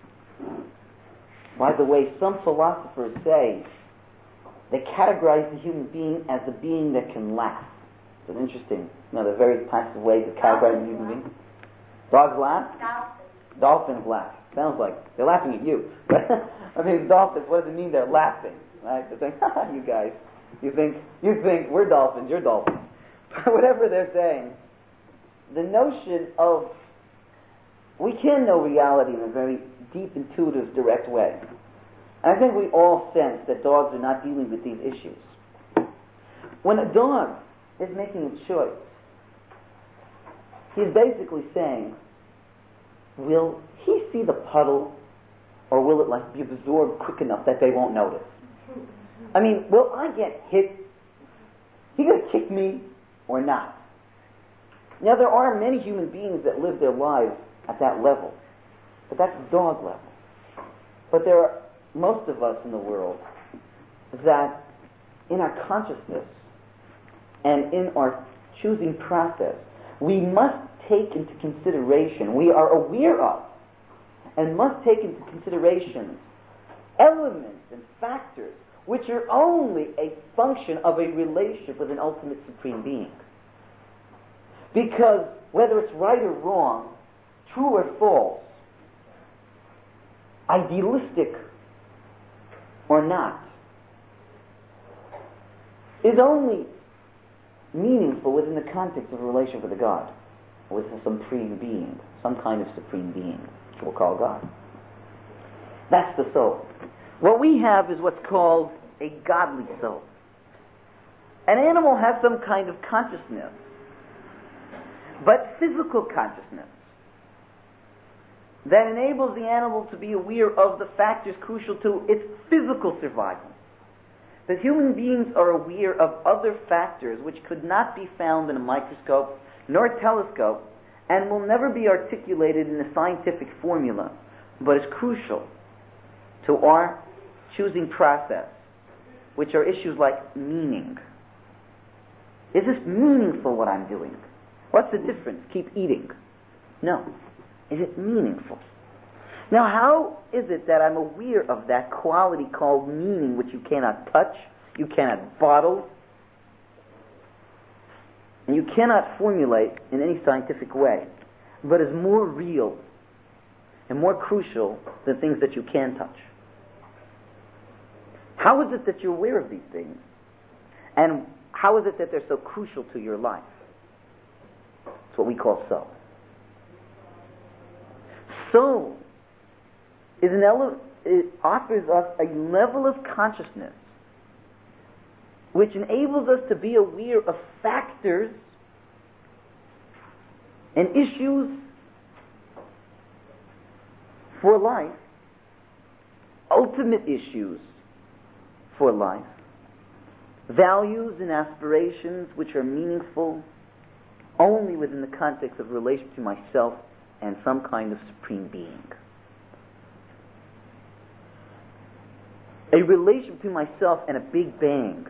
by the way, some philosophers say they categorize the human being as a being that can laugh. It's an interesting, they're very passive ways of categorizing the human being. Dogs laugh? Dolphins laugh. Sounds like they're laughing at you. I mean, dolphins, what does it mean they're laughing? Right? They're saying, you guys, you think we're dolphins, you're dolphins. Whatever they're saying, the notion of we can know reality in a very deep, intuitive, direct way. And I think we all sense that dogs are not dealing with these issues. When a dog is making a choice, he's basically saying, will he see the puddle, or will it be absorbed quick enough that they won't notice? I mean, will I get hit? He going to kick me or not? Now, there are many human beings that live their lives at that level, but that's dog level. But there are most of us in the world that in our consciousness and in our choosing process, we must take into consideration, we are aware of, and must take into consideration elements and factors which are only a function of a relationship with an ultimate supreme being. Because whether it's right or wrong, true or false, idealistic or not, is only meaningful within the context of a relationship with a God, with a supreme being, some kind of supreme being, which we'll call God. That's the soul. What we have is what's called a godly soul. An animal has some kind of consciousness, but physical consciousness that enables the animal to be aware of the factors crucial to its physical survival. That human beings are aware of other factors which could not be found in a microscope nor a telescope and will never be articulated in a scientific formula, but is crucial to our choosing process, which are issues like meaning. Is this meaningful what I'm doing? What's the difference? Keep eating. No. Is it meaningful? Now, how is it that I'm aware of that quality called meaning, which you cannot touch, you cannot bottle, and you cannot formulate in any scientific way, but is more real and more crucial than things that you can touch? How is it that you're aware of these things? And how is it that they're so crucial to your life? It's what we call soul. Soul is it offers us a level of consciousness which enables us to be aware of factors and issues for life, ultimate issues for life, values and aspirations which are meaningful only within the context of relation to myself and some kind of supreme being. A relation between myself and a Big Bang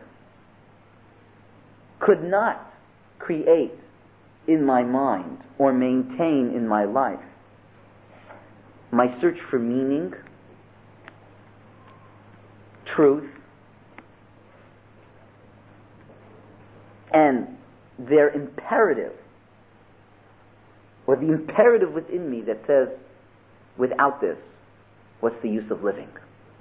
could not create in my mind or maintain in my life my search for meaning truth, and their imperative, or the imperative within me that says, without this, what's the use of living?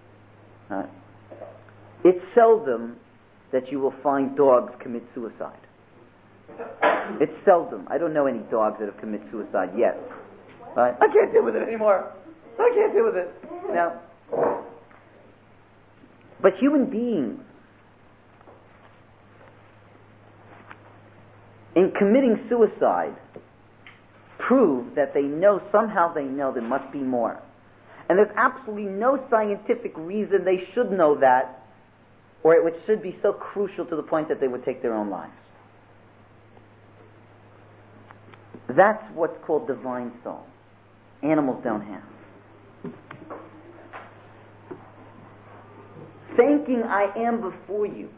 It's seldom that you will find dogs commit suicide. It's seldom. I don't know any dogs that have committed suicide yet. Right? I can't deal with it anymore. I can't deal with it. Now, but human beings, in committing suicide, prove that they know, somehow they know there must be more. And there's absolutely no scientific reason they should know that, or it should be so crucial to the point that they would take their own lives. That's what's called divine soul. Animals don't have. Thanking I am before you.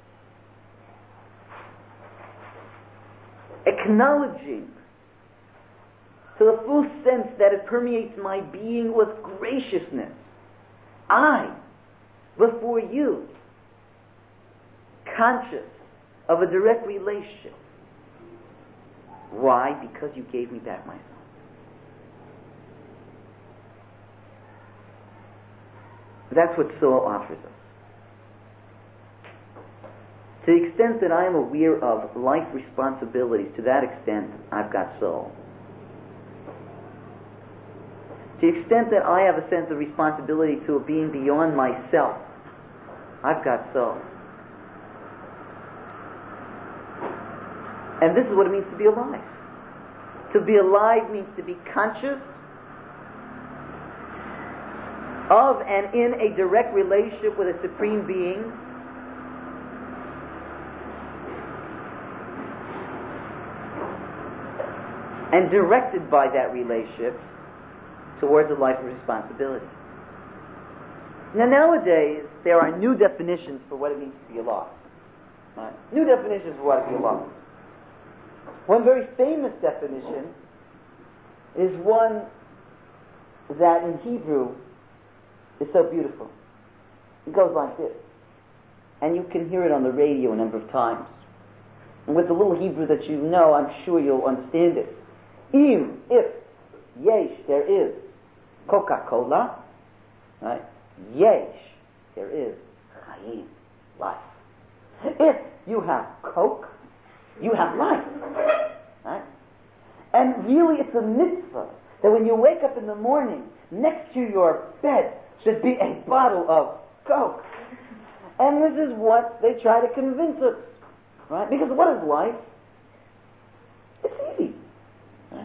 Acknowledging to the full sense that it permeates my being with graciousness. I, before you, conscious of a direct relationship. Why? Because you gave me back my soul. That's what soul offers us. To the extent that I am aware of life responsibilities, to that extent I've got soul. To the extent that I have a sense of responsibility to a being beyond myself, I've got soul. And this is what it means to be alive. To be alive means to be conscious of and in a direct relationship with a supreme being, and directed by that relationship towards a life of responsibility. Now nowadays, there are new definitions for what it means to be alive. Right? New definitions for what it means to be alive. One very famous definition is one that in Hebrew is so beautiful. It goes like this. And you can hear it on the radio a number of times. And with the little Hebrew that you know, I'm sure you'll understand it. If, yesh, there is Coca-Cola, right? Yesh, there is Chaim, life. If you have Coke, you have life, right? And really it's a mitzvah that when you wake up in the morning, next to your bed should be a bottle of Coke. And this is what they try to convince us, right? Because what is life? It's easy. Right?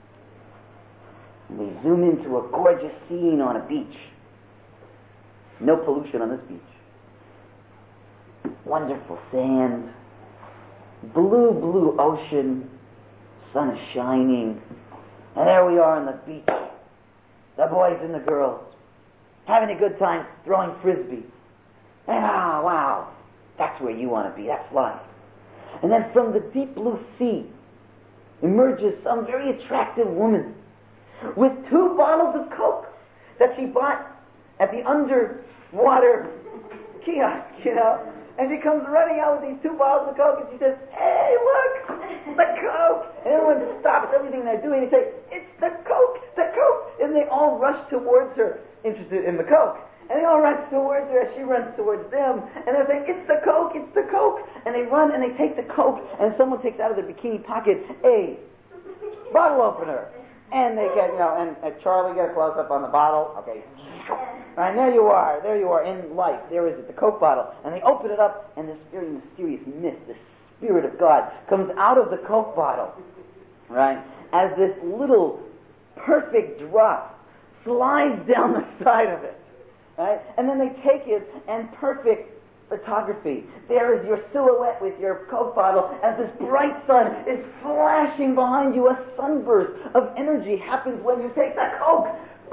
We zoom into a gorgeous scene on a beach. No pollution on this beach. Wonderful sand. Blue, blue ocean. Sun is shining. And there we are on the beach. The boys and the girls. Having a good time throwing frisbee. And wow. That's where you want to be. That's life. And then from the deep blue sea emerges some very attractive woman with 2 bottles of Coke that she bought at the underwater kiosk, and she comes running out with these 2 bottles of Coke and she says, "Hey, look, the Coke!" And everyone stops everything they're doing and say, "It's the Coke, the Coke!" And they all rush towards her, interested in the Coke. And they all run towards her as she runs towards them. And they're saying, "It's the Coke, it's the Coke!" And they run and they take the Coke, and someone takes out of their bikini pocket a bottle opener. And they get, and Charlie get a close-up on the bottle. Okay. And there you are in life. There is it, the Coke bottle. And they open it up, and this very mysterious mist, the Spirit of God, comes out of the Coke bottle, right? As this little perfect drop slides down the side of it, right? And then they take it, and perfect photography. There is your silhouette with your Coke bottle as this bright sun is flashing behind you. A sunburst of energy happens when you take the Coke.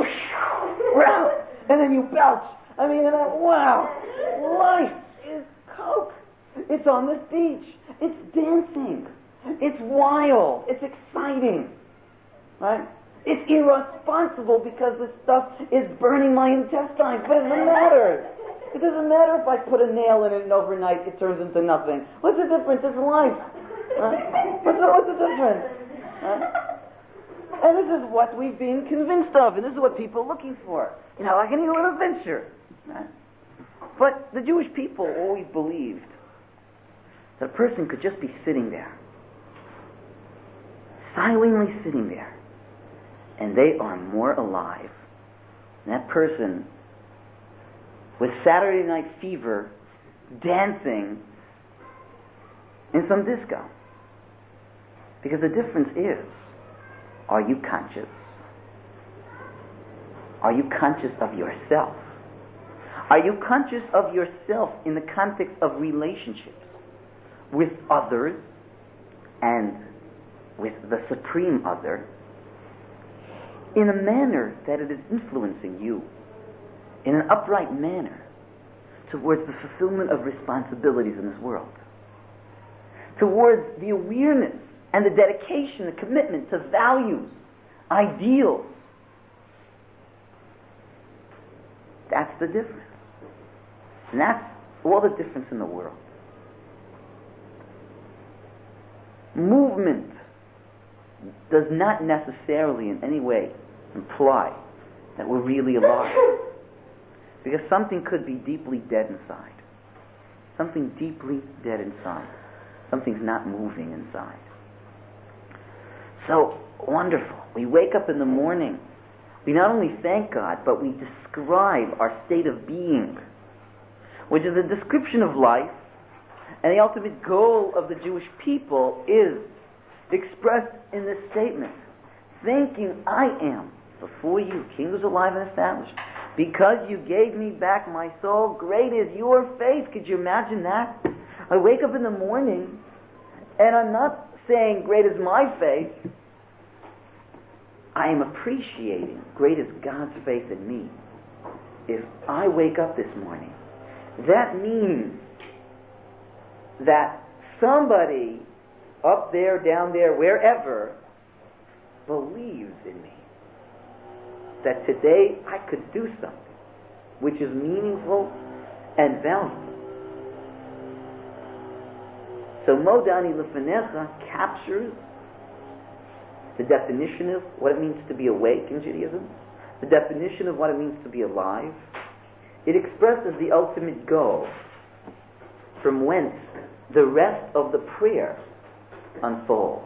And then you belch. Wow. Life is Coke. It's on this beach. It's dancing. It's wild. It's exciting. Right? It's irresponsible because this stuff is burning my intestines. But it doesn't matter. It doesn't matter if I put a nail in it and overnight it turns into nothing. What's the difference? It's life. What's the difference? And this is what we've been convinced of, and this is what people are looking for. Like any little adventure. But the Jewish people always believed that a person could just be sitting there, silently sitting there, and they are more alive than that person with Saturday Night Fever dancing in some disco. Because the difference is, are you conscious? Are you conscious of yourself? Are you conscious of yourself in the context of relationships with others and with the supreme other in a manner that it is influencing you in an upright manner towards the fulfillment of responsibilities in this world, towards the awareness and the dedication, the commitment to values, ideals? That's the difference. And that's all the difference in the world. Movement does not necessarily in any way imply that we're really alive. Because something could be deeply dead inside. Something deeply dead inside. Something's not moving inside. So wonderful. We wake up in the morning. We not only thank God, but we describe our state of being, which is a description of life, and the ultimate goal of the Jewish people is expressed in this statement. Thanking I am before you, King who's alive and established, because you gave me back my soul. Great is your faith. Could you imagine that? I wake up in the morning, and I'm not saying great is my faith. I am appreciating great is God's faith in me. If I wake up this morning, that means that somebody up there, down there, wherever, believes in me. That today I could do something which is meaningful and valuable. So Modani Lefanecha captures the definition of what it means to be awake in Judaism, the definition of what it means to be alive. It expresses the ultimate goal from whence the rest of the prayer unfolds.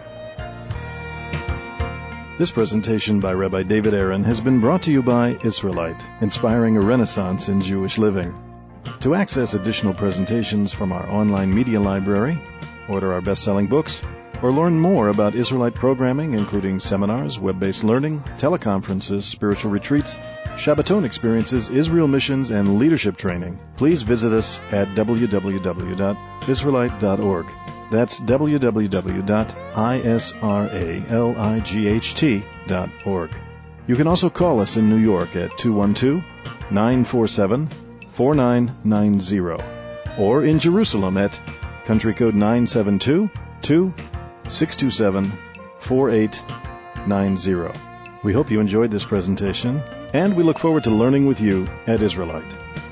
This presentation by Rabbi David Aaron has been brought to you by Israelite, inspiring a renaissance in Jewish living. To access additional presentations from our online media library, order our best-selling books, or learn more about Israelite programming, including seminars, web-based learning, teleconferences, spiritual retreats, Shabbaton experiences, Israel missions, and leadership training, please visit us at www.israelite.org. That's www.israelight.org. You can also call us in New York at 212-947-4990 or in Jerusalem at country code 972-627-4890. We hope you enjoyed this presentation, and we look forward to learning with you at Israelite.